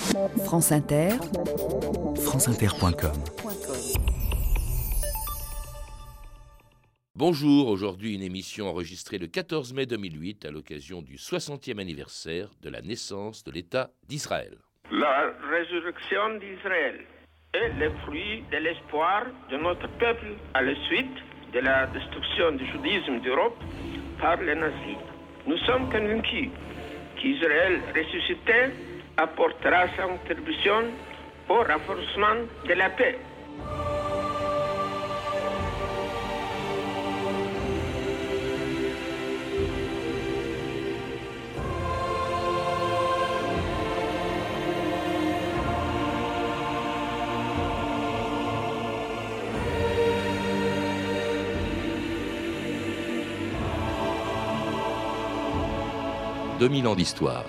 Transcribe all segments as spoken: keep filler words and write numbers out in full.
France Inter, franceinter point com. Bonjour, aujourd'hui une émission enregistrée le quatorze mai deux mille huit à l'occasion du soixantième anniversaire de la naissance de l'État d'Israël. La résurrection d'Israël est le fruit de l'espoir de notre peuple à la suite de la destruction du judaïsme d'Europe par les nazis. Nous sommes convaincus qu'Israël ressuscité apportera sa contribution au renforcement de la paix. deux mille ans d'histoire.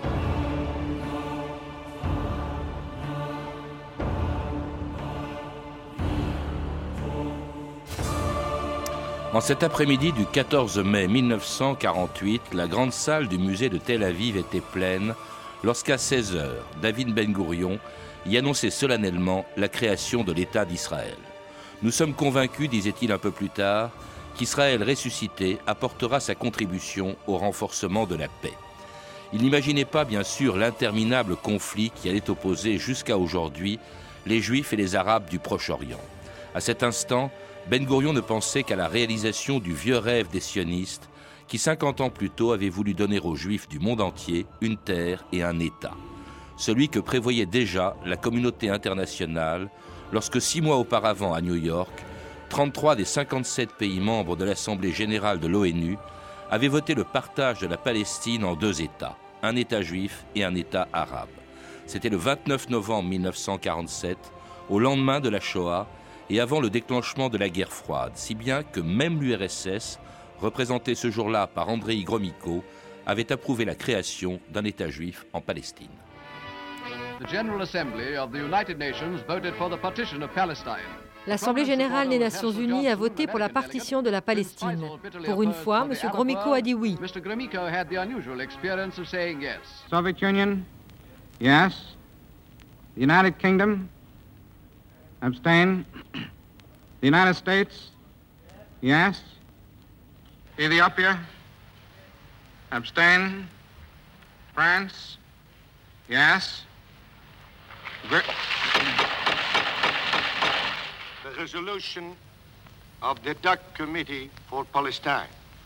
En cet après-midi du quatorze mai mille neuf cent quarante-huit, la grande salle du musée de Tel Aviv était pleine lorsqu'à seize heures, David Ben Gourion y annonçait solennellement la création de l'État d'Israël. Nous sommes convaincus, disait-il un peu plus tard, qu'Israël ressuscité apportera sa contribution au renforcement de la paix. Il n'imaginait pas, bien sûr, l'interminable conflit qui allait opposer jusqu'à aujourd'hui les Juifs et les Arabes du Proche-Orient. À cet instant, Ben Gourion ne pensait qu'à la réalisation du vieux rêve des sionistes qui, cinquante ans plus tôt, avaient voulu donner aux Juifs du monde entier une terre et un État. Celui que prévoyait déjà la communauté internationale lorsque, six mois auparavant à New York, trente-trois des cinquante-sept pays membres de l'Assemblée générale de l'ONU avaient voté le partage de la Palestine en deux États, un État juif et un État arabe. C'était le vingt-neuf novembre mille neuf cent quarante-sept, au lendemain de la Shoah et avant le déclenchement de la guerre froide, si bien que même l'U R S S, représenté ce jour-là par Andrei Gromyko, avait approuvé la création d'un État juif en Palestine. The General Assembly of the United Nations voted for the partition of Palestine. L'Assemblée générale des Nations unies a voté pour la partition de la Palestine. Pour une fois, M. Gromyko a dit oui. Soviet Union, yes. The United Kingdom, abstain. The United States, yes. Ethiopia, abstain. France, yes. Great. The resolution of the D U C Committee for Palestine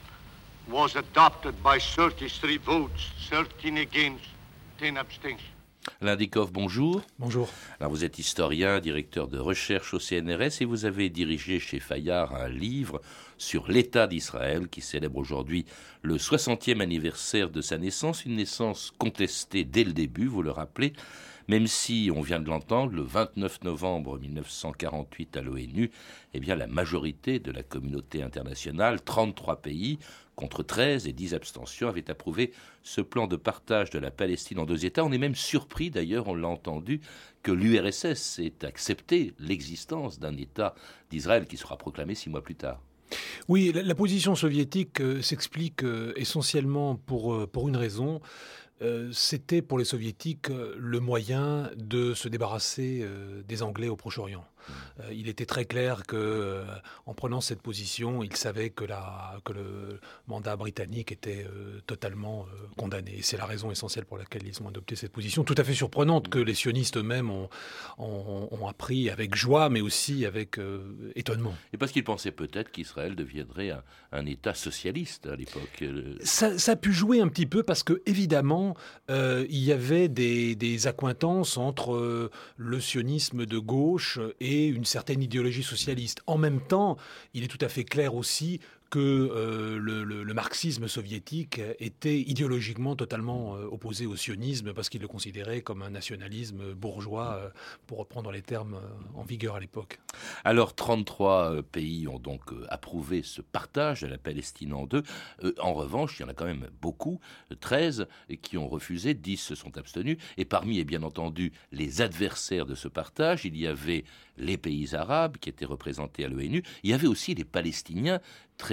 was adopted by thirty-three votes, thirteen against, ten abstentions. Alain Dikoff, bonjour. Bonjour. Alors vous êtes historien, directeur de recherche au C N R S et vous avez dirigé chez Fayard un livre sur l'État d'Israël qui célèbre aujourd'hui le soixantième anniversaire de sa naissance, une naissance contestée dès le début, vous le rappelez, même si, on vient de l'entendre, le vingt-neuf novembre mille neuf cent quarante-huit à l'ONU, eh bien, la majorité de la communauté internationale, trente-trois pays, contre treize et dix abstentions, avaient approuvé ce plan de partage de la Palestine en deux États. On est même surpris, d'ailleurs, on l'a entendu, que l'U R S S ait accepté l'existence d'un État d'Israël qui sera proclamé six mois plus tard. Oui, la, la position soviétique euh, s'explique euh, essentiellement pour, euh, pour une raison. Euh, c'était pour les soviétiques euh, le moyen de se débarrasser euh, des Anglais au Proche-Orient. Euh, il était très clair que, euh, en prenant cette position, ils savaient que, la, que le mandat britannique était euh, totalement euh, condamné. Et c'est la raison essentielle pour laquelle ils ont adopté cette position, tout à fait surprenante, que les sionistes eux-mêmes ont, ont, ont appris avec joie, mais aussi avec euh, étonnement. Et parce qu'ils pensaient peut-être qu'Israël deviendrait un, un État socialiste à l'époque. Ça, ça a pu jouer un petit peu parce que, évidemment, euh, il y avait des, des accointances entre euh, le sionisme de gauche et une certaine idéologie socialiste. En même temps, il est tout à fait clair aussi que euh, le, le, le marxisme soviétique était idéologiquement totalement euh, opposé au sionisme parce qu'il le considérait comme un nationalisme bourgeois, euh, pour reprendre les termes euh, en vigueur à l'époque. Alors, trente-trois pays ont donc euh, approuvé ce partage de la Palestine en deux. Euh, en revanche, il y en a quand même beaucoup, treize, qui ont refusé, dix se sont abstenus. Et parmi, et bien entendu, les adversaires de ce partage, il y avait les pays arabes qui étaient représentés à l'ONU. Il y avait aussi les Palestiniens très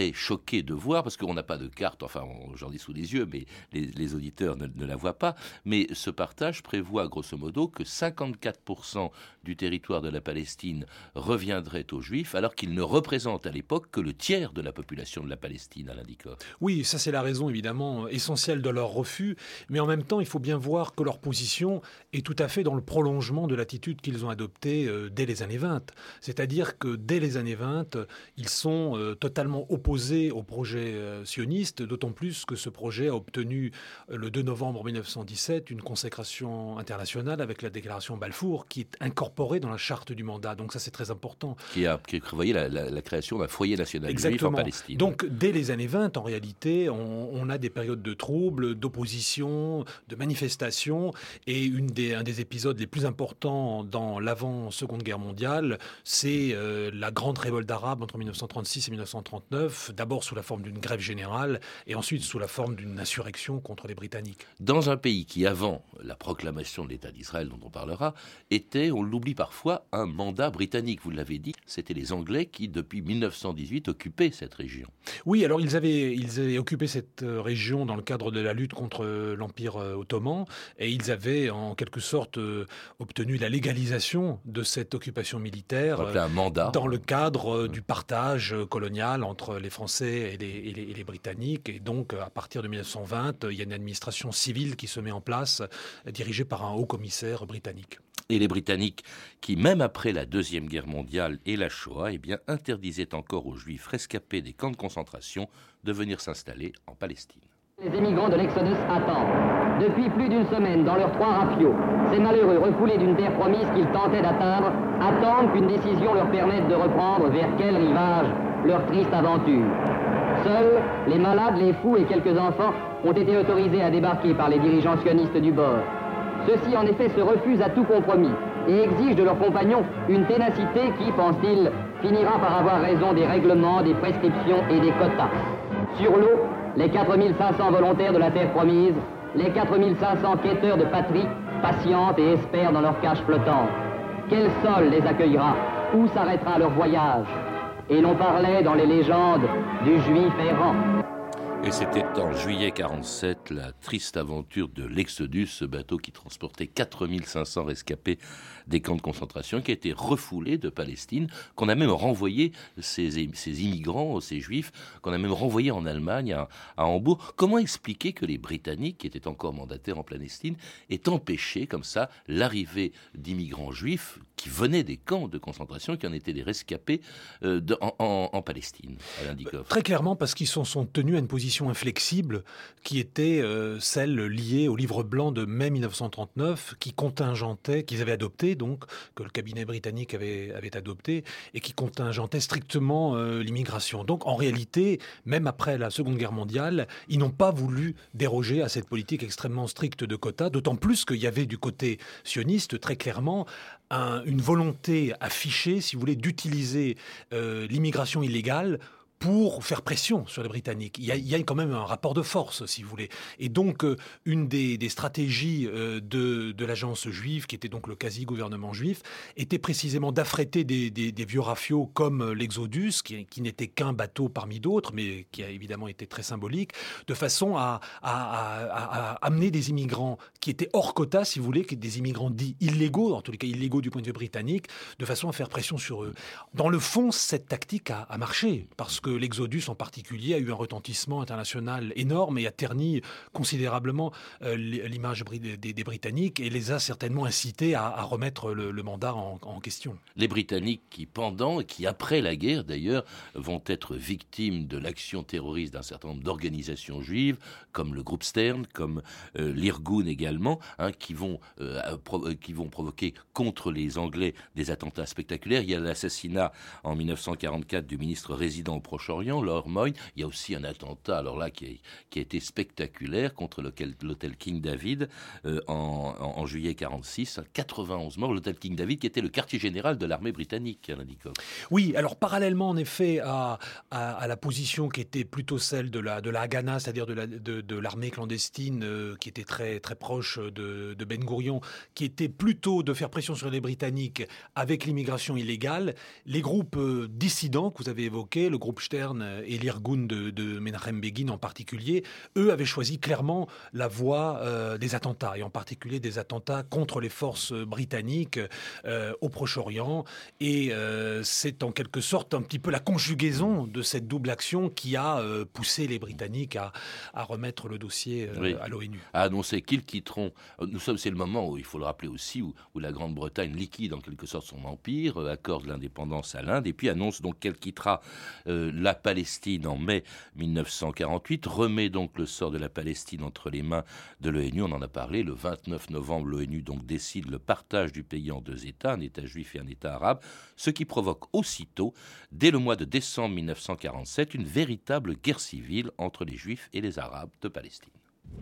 très choqué de voir, parce qu'on n'a pas de carte, enfin j'en dis sous les yeux, mais les, les auditeurs ne, ne la voient pas, mais ce partage prévoit grosso modo que cinquante-quatre pour cent du territoire de la Palestine reviendrait aux Juifs, alors qu'ils ne représentent à l'époque que le tiers de la population de la Palestine, Alain Dikoff. Oui, ça c'est la raison évidemment essentielle de leur refus, mais en même temps il faut bien voir que leur position est tout à fait dans le prolongement de l'attitude qu'ils ont adoptée euh, dès les années vingt. C'est-à-dire que dès les années vingt, ils sont euh, totalement opposés au projet euh, sioniste, d'autant plus que ce projet a obtenu euh, le deux novembre mille neuf cent dix-sept une consécration internationale avec la déclaration Balfour qui est incorporée dans la charte du mandat. Donc ça c'est très important. Qui a, qui a prévoyé la, la, la création d'un foyer national Exactement. juif en Palestine. Donc dès les années vingt, en réalité, on, on a des périodes de troubles, d'opposition, de manifestations, et une des, un des épisodes les plus importants dans l'avant-seconde guerre mondiale, c'est euh, la grande révolte arabe entre mille neuf cent trente-six et mille neuf cent trente-neuf, d'abord sous la forme d'une grève générale, et ensuite sous la forme d'une insurrection contre les Britanniques. Dans un pays qui, avant la proclamation de l'État d'Israël, dont on parlera, était, on l'oublie parfois, un mandat britannique. Vous l'avez dit, c'était les Anglais qui, depuis mille neuf cent dix-huit, occupaient cette région. Oui, alors ils avaient, ils avaient occupé cette région dans le cadre de la lutte contre l'Empire ottoman, et ils avaient en quelque sorte euh, obtenu la légalisation de cette occupation militaire euh, un mandat. dans le cadre euh, du partage colonial entre les Français et les, et, les, et les Britanniques. Et donc, à partir de mille neuf cent vingt, il y a une administration civile qui se met en place, dirigée par un haut commissaire britannique. Et les Britanniques, qui même après la Deuxième Guerre mondiale et la Shoah, eh bien, interdisaient encore aux Juifs rescapés des camps de concentration de venir s'installer en Palestine. Les émigrants de l'Exodus attendent. Depuis plus d'une semaine, dans leurs trois rapiaux, ces malheureux refoulés d'une terre promise qu'ils tentaient d'atteindre attendent qu'une décision leur permette de reprendre vers quel rivage leur triste aventure. Seuls, les malades, les fous et quelques enfants ont été autorisés à débarquer par les dirigeants sionistes du bord. Ceux-ci, en effet, se refusent à tout compromis et exigent de leurs compagnons une ténacité qui, pensent-ils, finira par avoir raison des règlements, des prescriptions et des quotas. Sur l'eau, les quatre mille cinq cents volontaires de la terre promise, les quatre mille cinq cents quêteurs de patrie, patientent et espèrent dans leur cage flottante. Quel sol les accueillera? Où s'arrêtera leur voyage? Et l'on parlait dans les légendes du juif errant. Et c'était en juillet quarante-sept la triste aventure de l'Exodus, ce bateau qui transportait quatre mille cinq cents rescapés des camps de concentration, qui a été refoulé de Palestine, qu'on a même renvoyé, ces, ces immigrants, ces juifs, qu'on a même renvoyé en Allemagne, à, à Hambourg. Comment expliquer que les Britanniques, qui étaient encore mandataires en Palestine, aient empêché comme ça l'arrivée d'immigrants juifs qui venaient des camps de concentration, qui en étaient des rescapés euh, de, en, en, en Palestine, Alain Dikoff? Très clairement, parce qu'ils sont, sont tenus à une position inflexible qui était euh, celle liée au livre blanc de mai mille neuf cent trente-neuf, qui contingentait, qu'ils avaient adopté, donc, que le cabinet britannique avait, avait adopté, et qui contingentait strictement euh, l'immigration. Donc, en réalité, même après la Seconde Guerre mondiale, ils n'ont pas voulu déroger à cette politique extrêmement stricte de quotas, d'autant plus qu'il y avait du côté sioniste, très clairement, un, une volonté affichée, si vous voulez, d'utiliser euh, l'immigration illégale pour faire pression sur les Britanniques. Il y a, il y a quand même un rapport de force, si vous voulez. Et donc, euh, une des, des stratégies euh, de, de l'agence juive, qui était donc le quasi-gouvernement juif, était précisément d'affréter des, des, des vieux rafiaux comme l'Exodus, qui, qui n'était qu'un bateau parmi d'autres, mais qui a évidemment été très symbolique, de façon à, à, à, à, à amener des immigrants qui étaient hors quota, si vous voulez, des immigrants dits illégaux, en tous les cas illégaux du point de vue britannique, de façon à faire pression sur eux. Dans le fond, cette tactique a, a marché, parce que l'Exodus en particulier a eu un retentissement international énorme et a terni considérablement euh, l'image des, des, des Britanniques et les a certainement incités à, à remettre le, le mandat en, en question. Les Britanniques qui, pendant et qui, après la guerre d'ailleurs, vont être victimes de l'action terroriste d'un certain nombre d'organisations juives, comme le groupe Stern, comme euh, l'Irgun également, hein, qui, vont, euh, pro- qui vont provoquer contre les Anglais des attentats spectaculaires. Il y a l'assassinat en mille neuf cent quarante-quatre du ministre résident au Proche-Orient, Lord Moyne. Il y a aussi un attentat, alors là, qui a, qui a été spectaculaire contre lequel, l'hôtel King David euh, en, en, en juillet quarante-six. quatre-vingt-onze morts, l'hôtel King David qui était le quartier général de l'armée britannique, Alain Dikoff. Oui, alors parallèlement en effet à, à, à la position qui était plutôt celle de la, de la Haganah, c'est-à-dire de, la, de, de l'armée clandestine euh, qui était très, très proche de, de Ben Gourion, qui était plutôt de faire pression sur les Britanniques avec l'immigration illégale, les groupes euh, dissidents que vous avez évoqués, le groupe Stern et l'Irgun de, de Menachem Begin en particulier, eux avaient choisi clairement la voie euh, des attentats, et en particulier des attentats contre les forces britanniques euh, au Proche-Orient. Et euh, c'est en quelque sorte un petit peu la conjugaison de cette double action qui a euh, poussé les Britanniques à, à remettre le dossier euh, oui. à l'ONU. À annoncer qu'ils quitteront. Nous sommes, c'est le moment où, il faut le rappeler aussi, où, où la Grande-Bretagne liquide en quelque sorte son empire, euh, accorde l'indépendance à l'Inde, et puis annonce donc qu'elle quittera euh, la Palestine en mai dix-neuf cent quarante-huit, remet donc le sort de la Palestine entre les mains de l'ONU. On en a parlé, le vingt-neuf novembre, l'ONU donc décide le partage du pays en deux États, un État juif et un État arabe, ce qui provoque aussitôt, dès le mois de décembre dix-neuf cent quarante-sept, une véritable guerre civile entre les Juifs et les Arabes de Palestine.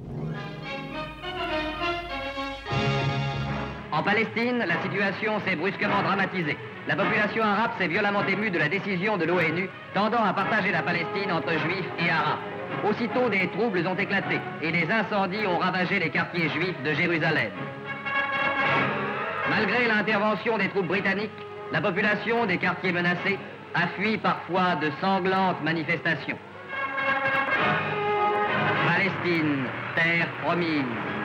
En Palestine, la situation s'est brusquement dramatisée. La population arabe s'est violemment émue de la décision de l'ONU tendant à partager la Palestine entre Juifs et Arabes. Aussitôt, des troubles ont éclaté et des incendies ont ravagé les quartiers juifs de Jérusalem. Malgré l'intervention des troupes britanniques, la population des quartiers menacés a fui parfois de sanglantes manifestations. Palestine, terre promise.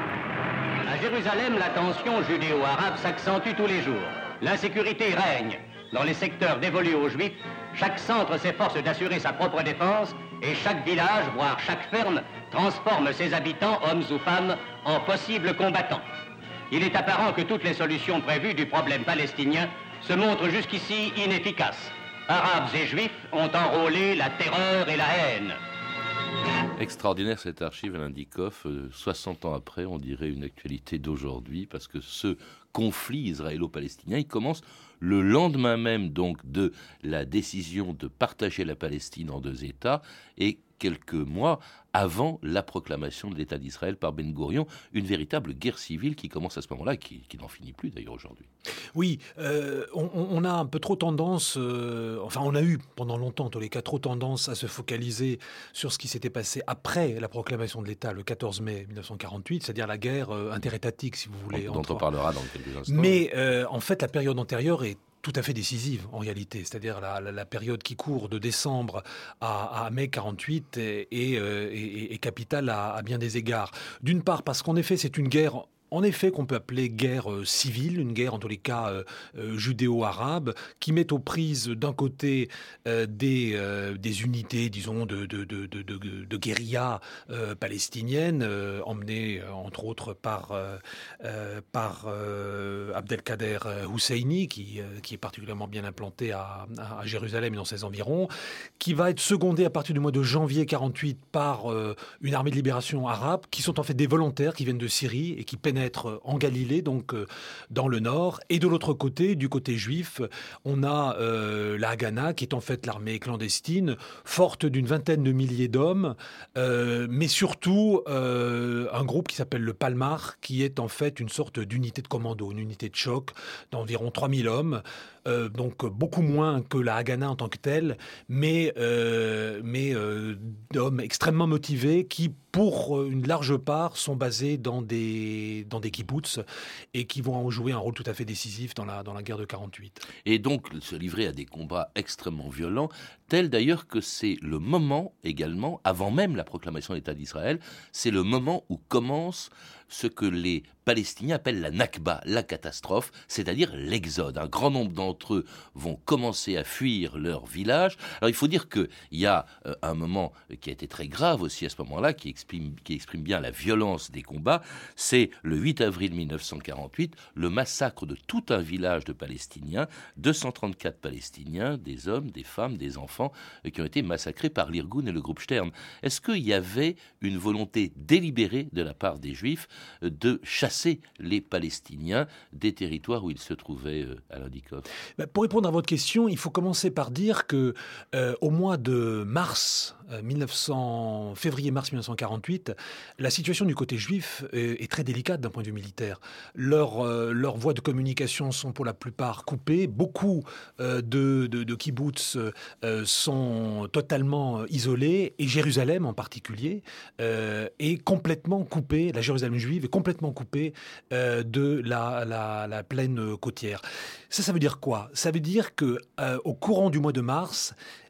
À Jérusalem, la tension judéo-arabe s'accentue tous les jours. L'insécurité règne. Dans les secteurs dévolus aux Juifs, chaque centre s'efforce d'assurer sa propre défense et chaque village, voire chaque ferme, transforme ses habitants, hommes ou femmes, en possibles combattants. Il est apparent que toutes les solutions prévues du problème palestinien se montrent jusqu'ici inefficaces. Arabes et Juifs ont enrôlé la terreur et la haine. Extraordinaire cette archive, Alain Dikoff. Euh, soixante ans après, on dirait une actualité d'aujourd'hui, parce que ce conflit israélo-palestinien, il commence le lendemain même donc de la décision de partager la Palestine en deux États, et quelques mois avant la proclamation de l'État d'Israël par Ben Gourion, une véritable guerre civile qui commence à ce moment-là, et qui, qui n'en finit plus d'ailleurs aujourd'hui. Oui, euh, on, on a un peu trop tendance, euh, enfin on a eu pendant longtemps, en tous les cas, trop tendance à se focaliser sur ce qui s'était passé après la proclamation de l'État, le quatorze mai dix-neuf cent quarante-huit, c'est-à-dire la guerre euh, interétatique, si vous voulez. Dont, dont on parlera dans quelques instants. Mais euh, en fait, la période antérieure est tout à fait décisive en réalité, c'est-à-dire la, la, la période qui court de décembre à, à mai quarante-huit est, est, est, est capitale à, à bien des égards. D'une part parce qu'en effet c'est une guerre en effet qu'on peut appeler guerre euh, civile, une guerre en tous les cas euh, euh, judéo-arabe, qui met aux prises d'un côté euh, des, euh, des unités, disons, de, de, de, de, de, de guérilla euh, palestinienne, euh, emmenées euh, entre autres par, euh, euh, par euh, Abdelkader Husseini, qui, euh, qui est particulièrement bien implanté à, à, à Jérusalem et dans ses environs, qui va être secondée à partir du mois de janvier quarante-huit par euh, une armée de libération arabe, qui sont en fait des volontaires qui viennent de Syrie et qui pénètrent en Galilée, donc euh, dans le nord. Et de l'autre côté, du côté juif, on a euh, la Haganah, qui est en fait l'armée clandestine, forte d'une vingtaine de milliers d'hommes, euh, mais surtout euh, un groupe qui s'appelle le Palmar, qui est en fait une sorte d'unité de commando, une unité de choc d'environ trois mille hommes, euh, donc beaucoup moins que la Haganah en tant que telle, mais, euh, mais euh, d'hommes extrêmement motivés qui, pour une large part, sont basés dans des, dans des kibbutz et qui vont jouer un rôle tout à fait décisif dans la, dans la guerre de quarante-huit. Et donc se livrer à des combats extrêmement violents, tels d'ailleurs que c'est le moment également, avant même la proclamation de l'État d'Israël, c'est le moment où commence ce que les Palestiniens appellent la Nakba, la catastrophe, c'est-à-dire l'exode. Un grand nombre d'entre eux vont commencer à fuir leur village. Alors il faut dire qu'il y a euh, un moment qui a été très grave aussi à ce moment-là, qui exprime, qui exprime bien la violence des combats, c'est le huit avril dix-neuf cent quarante-huit, le massacre de tout un village de Palestiniens, deux cent trente-quatre Palestiniens, des hommes, des femmes, des enfants, euh, qui ont été massacrés par l'Irgun et le groupe Stern. Est-ce qu'il y avait une volonté délibérée de la part des Juifs de chasser les Palestiniens des territoires où ils se trouvaient, euh, Alain Dikoff? Bah, pour répondre à votre question, il faut commencer par dire que euh, au mois de mars euh, mille neuf cents, février-mars mille neuf cent quarante-huit, la situation du côté juif est, est très délicate d'un point de vue militaire. Leurs euh, leurs voies de communication sont pour la plupart coupées. Beaucoup euh, de, de, de kibbutz euh, sont totalement isolés, et Jérusalem en particulier euh, est complètement coupée. La Jérusalem juive est complètement coupée euh, de la, la, la plaine côtière. Ça, ça veut dire quoi? Ça veut dire que euh, au courant du mois de mars, et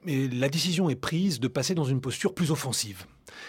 la décision est prise de passer dans une posture plus offensive.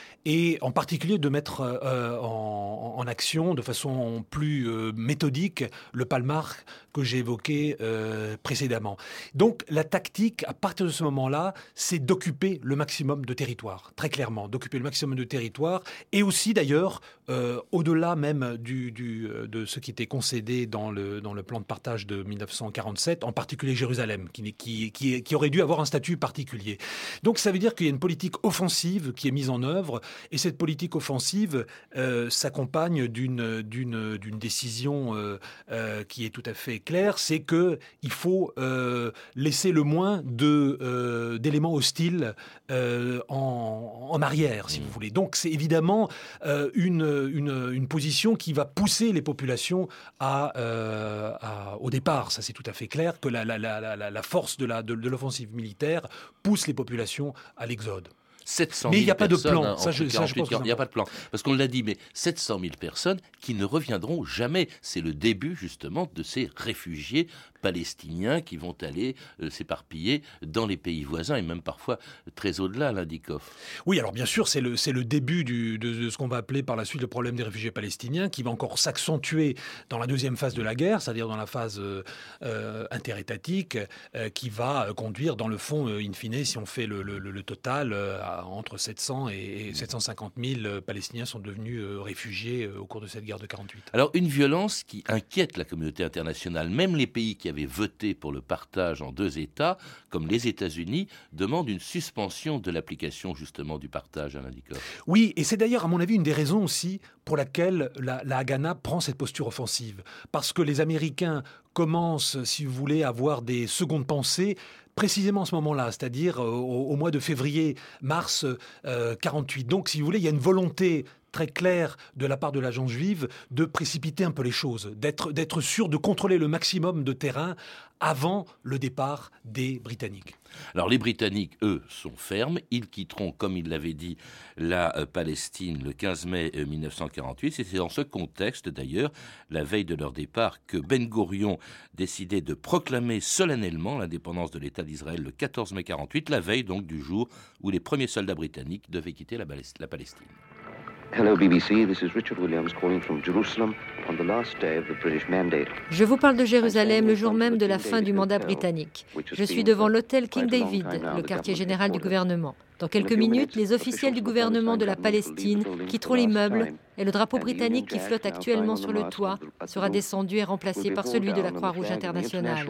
Et en particulier de mettre euh, en, en action de façon plus euh, méthodique le Palmar que j'ai évoqué euh, précédemment. Donc la tactique, à partir de ce moment-là, c'est d'occuper le maximum de territoire, très clairement, d'occuper le maximum de territoire, et aussi d'ailleurs, euh, au-delà même du, du, de ce qui était concédé dans le, dans le plan de partage de mille neuf cent quarante-sept, en particulier Jérusalem, qui, qui, qui, qui aurait dû avoir un statut particulier. Donc ça veut dire qu'il y a une politique offensive qui est mise en œuvre. Et cette politique offensive euh, s'accompagne d'une, d'une, d'une décision euh, euh, qui est tout à fait claire, c'est qu'il faut euh, laisser le moins de, euh, d'éléments hostiles euh, en, en arrière, si mmh. vous voulez. Donc c'est évidemment euh, une, une, une position qui va pousser les populations à, euh, à, au départ. Ça c'est tout à fait clair, que la, la, la, la, la force de, la, de, de l'offensive militaire pousse les populations à l'exode. sept cent mille mais il n'y a pas de plan. Hein, ça, je, ça, je pense il n'y a pas de plan. Parce qu'on l'a dit, mais sept cent mille personnes qui ne reviendront jamais. C'est le début, justement, de ces réfugiés palestiniens qui vont aller euh, s'éparpiller dans les pays voisins et même parfois très au-delà, l'Indikoff. Oui, alors bien sûr, c'est le, c'est le début du, de, de ce qu'on va appeler par la suite le problème des réfugiés palestiniens, qui va encore s'accentuer dans la deuxième phase de la guerre, c'est-à-dire dans la phase euh, euh, interétatique, euh, qui va conduire, dans le fond, euh, in fine, si on fait le, le, le total, euh, à, entre sept cents et, et sept cent cinquante mille euh, Palestiniens sont devenus euh, réfugiés euh, au cours de cette guerre de quarante-huit. Alors, une violence qui inquiète la communauté internationale, même les pays qui avaient voté pour le partage en deux États, comme les États-Unis, demandent une suspension de l'application justement du partage à l'Indikoff. Oui, et c'est d'ailleurs, à mon avis, une des raisons aussi pour laquelle la, la Haganah prend cette posture offensive. Parce que les Américains commencent, si vous voulez, à avoir des secondes pensées précisément à ce moment-là, c'est-à-dire au, au mois de février-mars euh, quarante-huit. Donc, si vous voulez, il y a une volonté très clair de la part de l'agence juive de précipiter un peu les choses, d'être, d'être sûr de contrôler le maximum de terrain avant le départ des Britanniques. Alors les Britanniques, eux, sont fermes. Ils quitteront, comme ils l'avaient dit, la euh, Palestine le quinze mai mille neuf cent quarante-huit. Et c'est dans ce contexte, d'ailleurs, la veille de leur départ, que Ben Gourion décidait de proclamer solennellement l'indépendance de l'État d'Israël le quatorze mai quarante-huit, la veille donc du jour où les premiers soldats britanniques devaient quitter la, la Palestine. Hello B B C, this is Richard Williams calling from Jerusalem on the last day of the British mandate. Je vous parle de Jérusalem le jour même de la fin du mandat britannique. Je suis devant l'hôtel King David, le quartier général du gouvernement. Dans quelques minutes, les officiels du gouvernement de la Palestine quitteront l'immeuble et le drapeau britannique qui flotte actuellement sur le toit sera descendu et remplacé par celui de la Croix-Rouge internationale.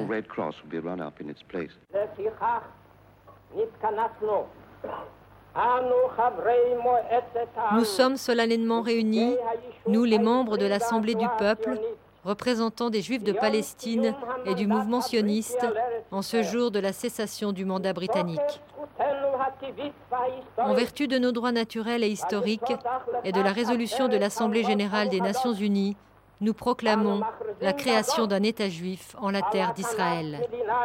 Nous sommes solennellement réunis, nous les membres de l'Assemblée du peuple, représentants des Juifs de Palestine et du mouvement sioniste, en ce jour de la cessation du mandat britannique. En vertu de nos droits naturels et historiques et de la résolution de l'Assemblée générale des Nations unies, nous proclamons la création d'un État juif en la terre d'Israël.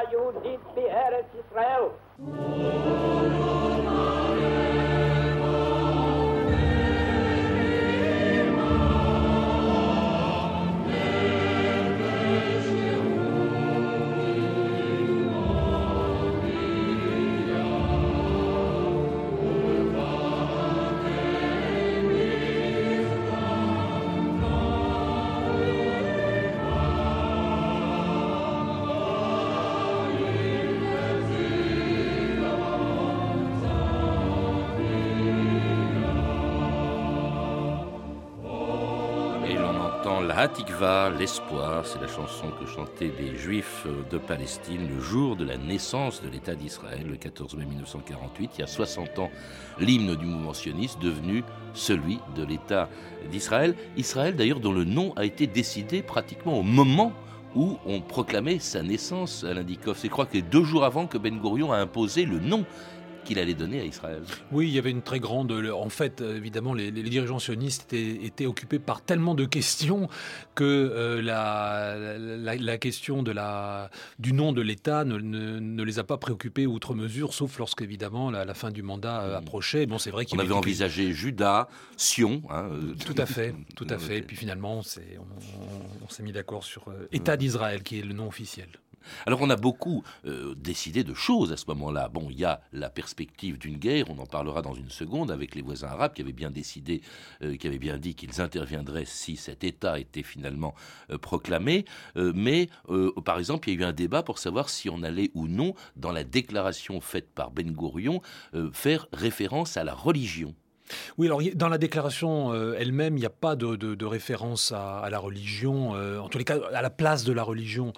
La Hatikva, l'espoir, c'est la chanson que chantaient les Juifs de Palestine le jour de la naissance de l'État d'Israël, le quatorze mai mille neuf cent quarante-huit. Il y a soixante ans, l'hymne du mouvement sioniste devenu celui de l'État d'Israël. Israël, d'ailleurs, dont le nom a été décidé pratiquement au moment où on proclamait sa naissance à l'Indikoff. C'est, je crois, que deux jours avant que Ben Gourion a imposé le nom qu'il allait donner à Israël. Oui, il y avait une très grande... En fait, évidemment, les, les dirigeants sionistes étaient, étaient occupés par tellement de questions que euh, la, la, la question de la, du nom de l'État ne, ne, ne les a pas préoccupés outre mesure, sauf lorsque, évidemment, la, la fin du mandat euh, approchait. Bon, c'est vrai qu'il On avait envisagé Juda, Sion. Hein, euh, tout à fait, tout à fait. Et puis finalement, on, s'est, on, on s'est mis d'accord sur euh, État d'Israël, qui est le nom officiel. Alors on a beaucoup euh, décidé de choses à ce moment-là. Bon, il y a la perspective d'une guerre, on en parlera dans une seconde, avec les voisins arabes qui avaient bien décidé, euh, qui avaient bien dit qu'ils interviendraient si cet État était finalement euh, proclamé. Euh, mais euh, par exemple, il y a eu un débat pour savoir si on allait ou non, dans la déclaration faite par Ben Gourion, euh, faire référence à la religion. Oui, alors dans la déclaration euh, elle-même, il n'y a pas de, de, de référence à, à la religion, euh, en tous les cas à la place de la religion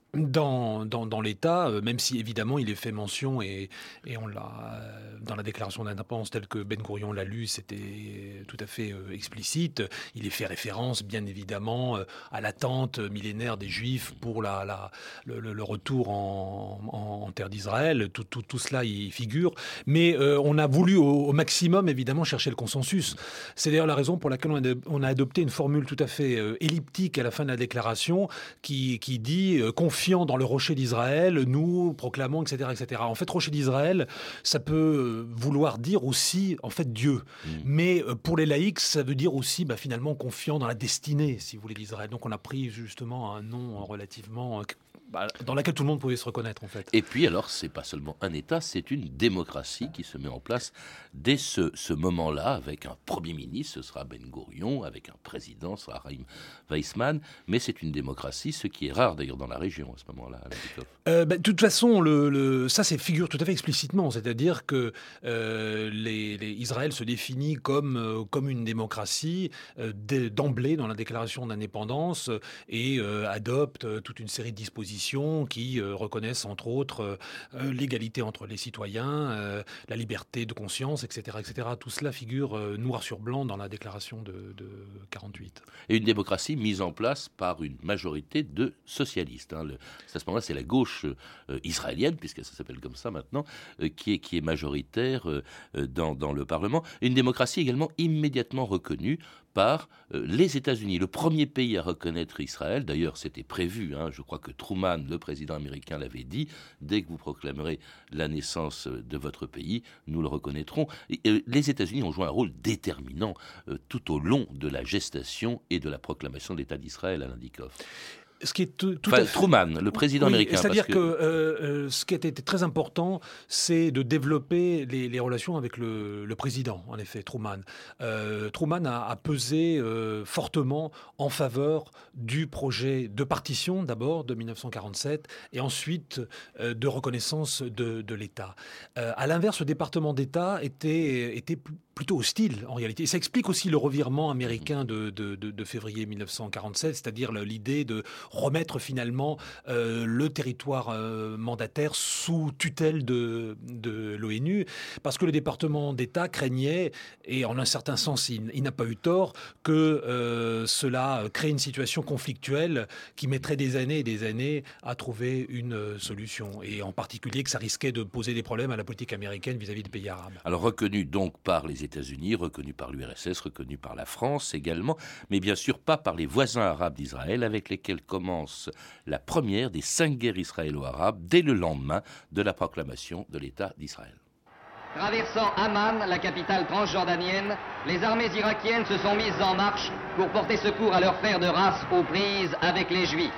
dans, dans, dans l'État, euh, même si évidemment il est fait mention, et, et on l'a, euh, dans la déclaration d'indépendance telle que Ben Gourion l'a lu, c'était tout à fait euh, explicite. Il est fait référence bien évidemment euh, à l'attente millénaire des Juifs pour la, la, le, le retour en, en, en terre d'Israël. Tout, tout, tout cela y figure, mais euh, on a voulu au, au maximum évidemment chercher le consensus. C'est d'ailleurs la raison pour laquelle on a, on a adopté une formule tout à fait euh, elliptique à la fin de la déclaration qui, qui dit euh, confiance dans le rocher d'Israël, nous proclamons, et cetera, et cetera. En fait, rocher d'Israël, ça peut vouloir dire aussi, en fait, Dieu. Mmh. Mais pour les laïcs, ça veut dire aussi, bah, finalement, confiant dans la destinée, si vous voulez, d'Israël. Donc, on a pris justement un nom relativement... Bah, dans laquelle tout le monde pouvait se reconnaître, en fait. Et puis, alors, c'est pas seulement un État, c'est une démocratie qui se met en place dès ce, ce moment-là, avec un Premier ministre, ce sera Ben Gourion, avec un président, ce sera Chaim Weizmann, mais c'est une démocratie, ce qui est rare d'ailleurs dans la région à ce moment-là. Euh, bah, de toute façon, le, le, ça, c'est figure tout à fait explicitement, c'est-à-dire que euh, les, les, Israël se définit comme, euh, comme une démocratie euh, d'emblée dans la déclaration d'indépendance et euh, adopte euh, toute une série de dispositions qui euh, reconnaissent entre autres euh, l'égalité entre les citoyens, euh, la liberté de conscience, et cetera, et cetera. Tout cela figure euh, noir sur blanc dans la déclaration de, de quarante-huit. Et une démocratie mise en place par une majorité de socialistes. Hein. Le, à ce moment-là, c'est la gauche euh, israélienne, puisque ça s'appelle comme ça maintenant, euh, qui, est, qui est majoritaire euh, dans, dans le Parlement. Une démocratie également immédiatement reconnue par euh, les États-Unis, le premier pays à reconnaître Israël. D'ailleurs, c'était prévu, hein, je crois que Truman, le président américain, l'avait dit, dès que vous proclamerez la naissance de votre pays, nous le reconnaîtrons. Et, euh, les États-Unis ont joué un rôle déterminant euh, tout au long de la gestation et de la proclamation de l'État d'Israël, Alain Dikoff. Ce qui est tout, tout enfin, à fait... Truman, le président oui, américain. C'est-à-dire parce que, que euh, euh, ce qui a été très important, c'est de développer les, les relations avec le, le président, en effet, Truman. Euh, Truman a, a pesé euh, fortement en faveur du projet de partition, d'abord, de mille neuf cent quarante-sept, et ensuite euh, de reconnaissance de, de l'État. Euh, à l'inverse, le département d'État était, était plutôt hostile, en réalité. Et ça explique aussi le revirement américain de, de, de, de février mille neuf cent quarante-sept, c'est-à-dire l'idée de remettre finalement euh, le territoire euh, mandataire sous tutelle de, de l'ONU, parce que le département d'État craignait, et en un certain sens il, il n'a pas eu tort, que euh, cela crée une situation conflictuelle qui mettrait des années et des années à trouver une solution, et en particulier que ça risquait de poser des problèmes à la politique américaine vis-à-vis des pays arabes. Alors reconnu donc par les États-Unis, reconnu par l'U R S S, reconnu par la France également, mais bien sûr pas par les voisins arabes d'Israël, avec lesquels commence la première des cinq guerres israélo-arabes dès le lendemain de la proclamation de l'État d'Israël. Traversant Amman, la capitale transjordanienne, les armées irakiennes se sont mises en marche pour porter secours à leurs frères de race aux prises avec les Juifs.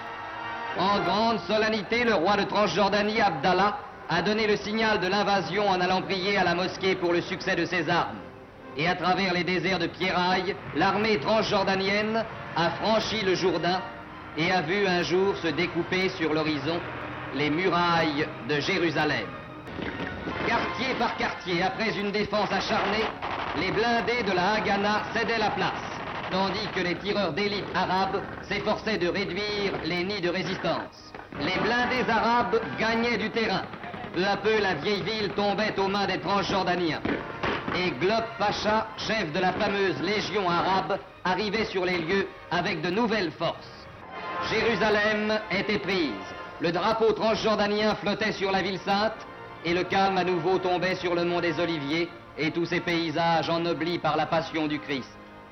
En grande solennité, le roi de Transjordanie, Abdallah, a donné le signal de l'invasion en allant prier à la mosquée pour le succès de ses armes. Et à travers les déserts de pierrailles, l'armée transjordanienne a franchi le Jourdain et a vu un jour se découper sur l'horizon les murailles de Jérusalem. Quartier par quartier, après une défense acharnée, les blindés de la Haganah cédaient la place, tandis que les tireurs d'élite arabes s'efforçaient de réduire les nids de résistance. Les blindés arabes gagnaient du terrain. Peu à peu, la vieille ville tombait aux mains des Transjordaniens. Et Glob Pacha, chef de la fameuse Légion arabe, arrivait sur les lieux avec de nouvelles forces. Jérusalem était prise. Le drapeau transjordanien flottait sur la ville sainte et le calme à nouveau tombait sur le mont des Oliviers et tous ces paysages ennoblis par la passion du Christ.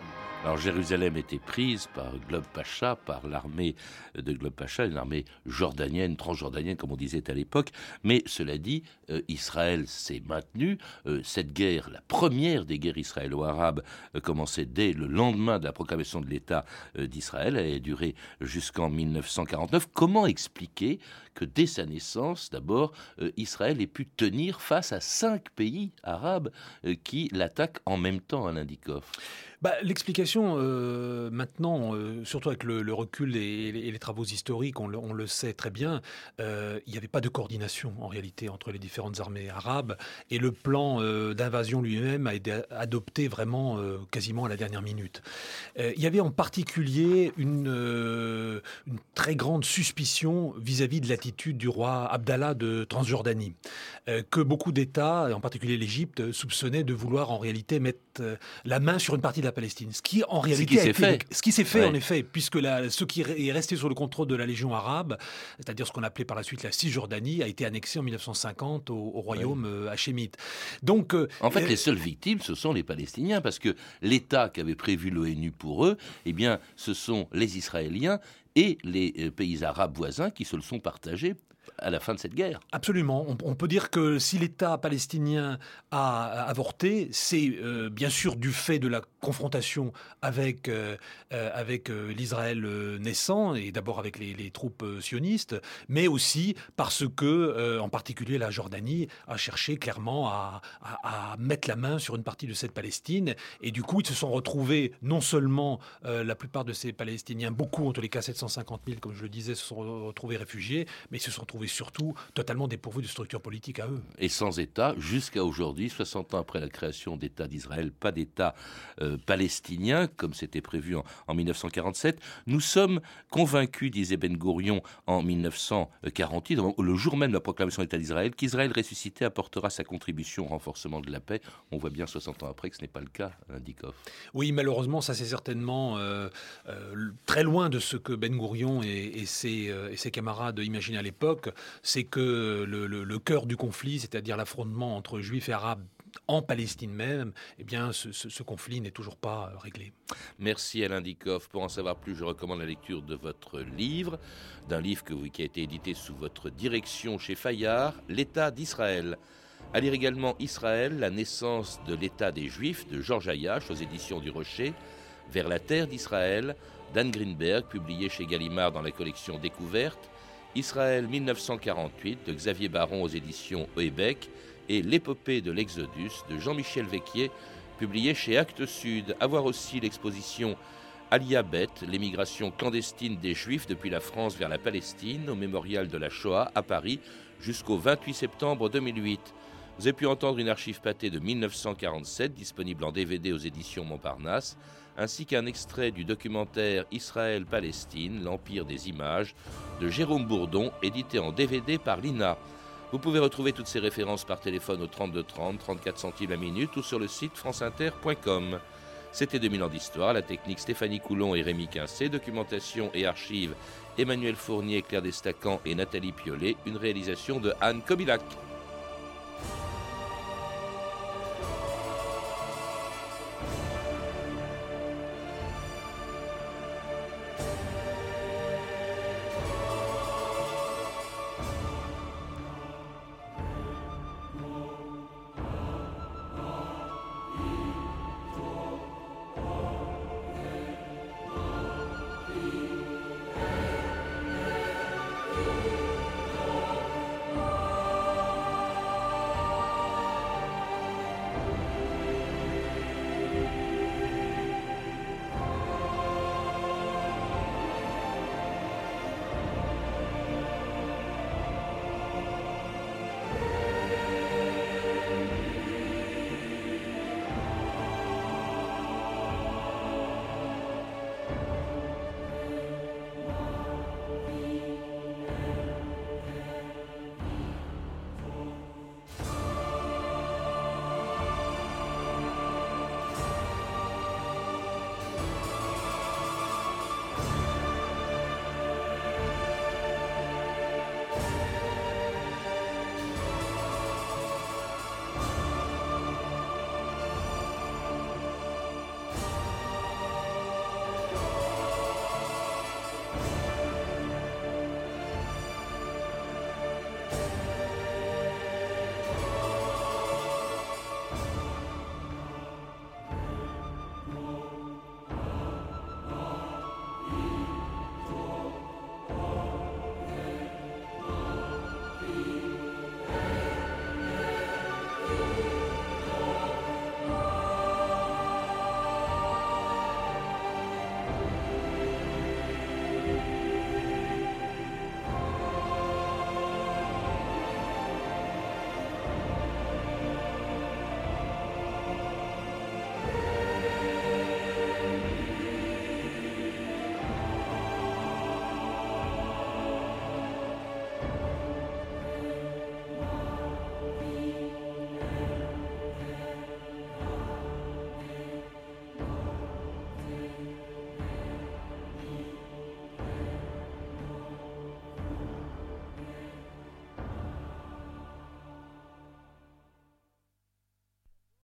Alors Jérusalem était prise par Glob Pacha, par l'armée de Glob Pacha, une armée jordanienne, transjordanienne comme on disait à l'époque. Mais cela dit, euh, Israël s'est maintenu. Euh, cette guerre, la première des guerres israélo-arabes, euh, commençait dès le lendemain de la proclamation de l'État euh, d'Israël. Elle a duré jusqu'en mille neuf cent quarante-neuf. Comment expliquer que dès sa naissance, d'abord, euh, Israël ait pu tenir face à cinq pays arabes euh, qui l'attaquent en même temps, Alain Dikoff? Bah, l'explication, euh, maintenant, euh, surtout avec le, le recul et, et les travaux historiques, on le, on le sait très bien, euh, il n'y avait pas de coordination en réalité entre les différentes armées arabes et le plan euh, d'invasion lui-même a été adopté vraiment euh, quasiment à la dernière minute. Euh, il y avait en particulier une, euh, une très grande suspicion vis-à-vis de l'attitude du roi Abdallah de Transjordanie, euh, que beaucoup d'États, en particulier l'Égypte, soupçonnaient de vouloir en réalité mettre euh, la main sur une partie de la Palestine. Ce qui en réalité ce qui s'est fait, ce qui s'est fait ouais. en effet, puisque la, ce qui est resté sous le contrôle de la Légion arabe, c'est-à-dire ce qu'on appelait par la suite la Cisjordanie, a été annexé en mille neuf cent cinquante au, au royaume ouais. hachémite. Donc, euh, en fait, euh, les seules victimes, ce sont les Palestiniens, parce que l'État qu'avait prévu l'ONU pour eux, eh bien, ce sont les Israéliens et les euh, pays arabes voisins qui se le sont partagés à la fin de cette guerre. Absolument. On, on peut dire que si l'État palestinien a, a avorté, c'est euh, bien sûr du fait de la confrontation avec, euh, euh, avec euh, l'Israël euh, naissant, et d'abord avec les, les troupes euh, sionistes, mais aussi parce que, euh, en particulier, la Jordanie a cherché clairement à, à, à mettre la main sur une partie de cette Palestine, et du coup, ils se sont retrouvés, non seulement euh, la plupart de ces Palestiniens, beaucoup, en tous les cas sept cent cinquante mille, comme je le disais, se sont retrouvés réfugiés, mais ils se sont retrouvés surtout totalement dépourvus de structures politiques à eux. Et sans État, jusqu'à aujourd'hui, soixante ans après la création d'État d'Israël, pas d'État euh, palestinien, comme c'était prévu en, en mille neuf cent quarante-sept. Nous sommes convaincus, disait Ben Gourion en mille neuf cent quarante-huit, le jour même de la proclamation d'État d'Israël, qu'Israël ressuscité apportera sa contribution au renforcement de la paix. On voit bien soixante ans après que ce n'est pas le cas, Alain Dikoff. Oui, malheureusement, ça c'est certainement euh, euh, très loin de ce que Ben Gourion et, et, ses, euh, et ses camarades imaginaient à l'époque. C'est que le, le, le cœur du conflit, c'est-à-dire l'affrontement entre juifs et arabes en Palestine même, eh bien, ce, ce, ce conflit n'est toujours pas réglé. Merci Alain Dikoff. Pour en savoir plus, je recommande la lecture de votre livre, d'un livre que vous, qui a été édité sous votre direction chez Fayard, L'État d'Israël. À lire également Israël, la naissance de l'État des Juifs, de Georges Ayache, aux éditions du Rocher, Vers la terre d'Israël, d'Anne Greenberg, publié chez Gallimard dans la collection Découverte, Israël mille neuf cent quarante-huit de Xavier Baron aux éditions Houellebecq et L'épopée de l'Exodus de Jean-Michel Vecquier, publié chez Actes Sud. À voir aussi l'exposition Aliyabet, l'émigration clandestine des Juifs depuis la France vers la Palestine, au mémorial de la Shoah à Paris jusqu'au vingt-huit septembre deux mille huit. Vous avez pu entendre une archive pâtée de mille neuf cent quarante-sept, disponible en D V D aux éditions Montparnasse, ainsi qu'un extrait du documentaire Israël-Palestine, l'Empire des images, de Jérôme Bourdon, édité en D V D par l'I N A. Vous pouvez retrouver toutes ces références par téléphone au trente-deux trente, trente-quatre centimes la minute ou sur le site franceinter point com. C'était deux mille ans d'histoire, la technique Stéphanie Coulon et Rémi Quincé, documentation et archives Emmanuel Fournier, Claire Destacan et Nathalie Piolet, une réalisation de Anne Kobilac.